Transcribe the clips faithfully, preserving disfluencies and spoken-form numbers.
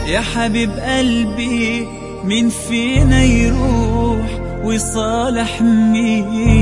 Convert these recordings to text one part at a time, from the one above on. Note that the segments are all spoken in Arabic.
يا حبيب قلبي مين فينا يروح ويصالح مين؟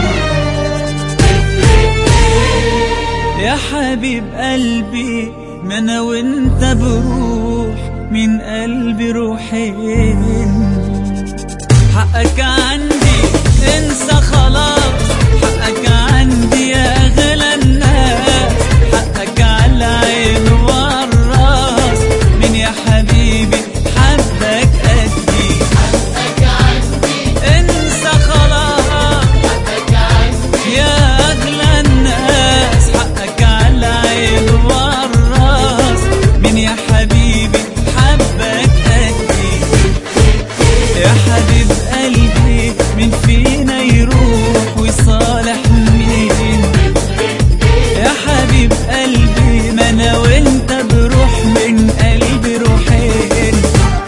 يا حبيب قلبي ما انا وانت بروح من قلبي روحين. حقك عندي انسى خلاص، حقك عندي يا اغلى الناس، حقك على عين والراس من يا حبيبي حبك قدي. حقك عندي انسى خلاص، حقك عندي يا اغلى الناس، حقك على عين والراس من يا حبيبي حبك قدي. يا حبيب قلبي مين فينا يروح ويصالح مين؟ يا حبيب قلبي ما انا وانت بروح من قلبي روحين.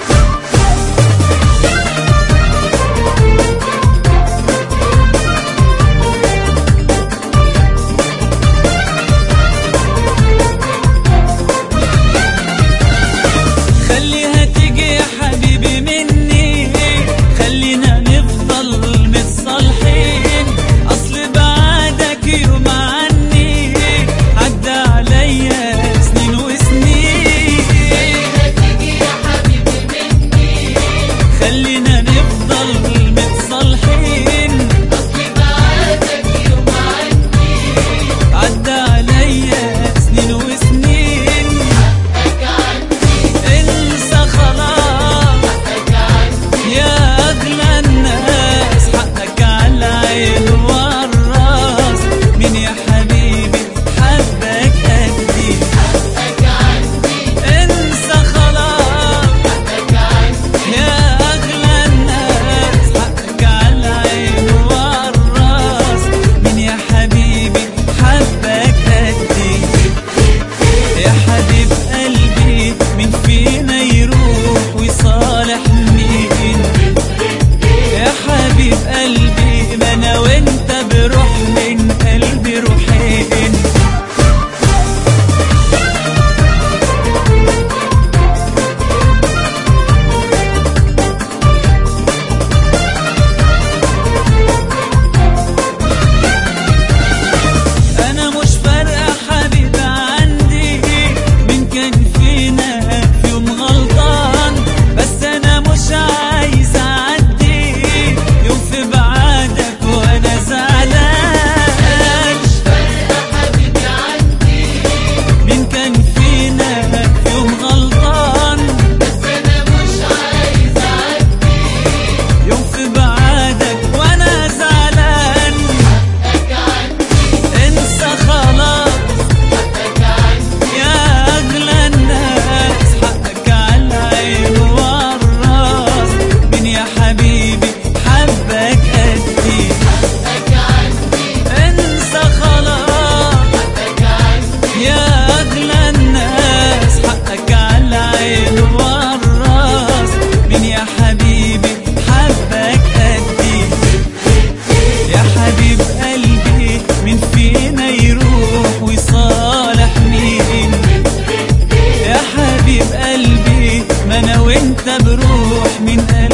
خليها تيجي يا حبيبي مني، خلينا نفضل متصالحين، اصل بعدك يوم عني عدى عليا سنين وسنين. خليها تيجي يا حبيبي مني، خلينا نفضل متصالحين، اصل بعدك يوم عني عدى عليا سنين وسنين. حقك عندي انسى خلاص، حقك عندي يا اغلى الناس، حقك على عين والراس من يا حبيبي حبك قدي. حقك عندي انسى خلاص، حقك عندي يا اغلى الناس، حقك على عين والراس من يا حبيبي حبك قدي. يا حبيب قلبي مين فينا يروح ويصالح مين؟ يا حبيب قلبي ما انا وانت بروح من قلبي روحين. انا مش فارقه حبيب عندي مين كان فينا في يوم غلطان، بس انا مش عايز اعدي يوم في بعادك وانا زعلان. انا مش فارقه حبيبي عندي مين كان فينا في يوم غلطان، بس انا مش عايز اعدي يوم في بعادك وانا زعلان. حقك عندي انسى خلاص، حقك عندي يا اغلى الناس، حقك على عين والراس من يا حبيبي حبك قدي. حقك عندي انسى خلاص، حقك عندي يا اغلى الناس، حقك على عين والراس من يا حبيبي حبك قدي. يا حبيب قلبي مين فينا يروح ويصالح مين؟ يا حبيب قلبي ما انا وانت بروح من قلبي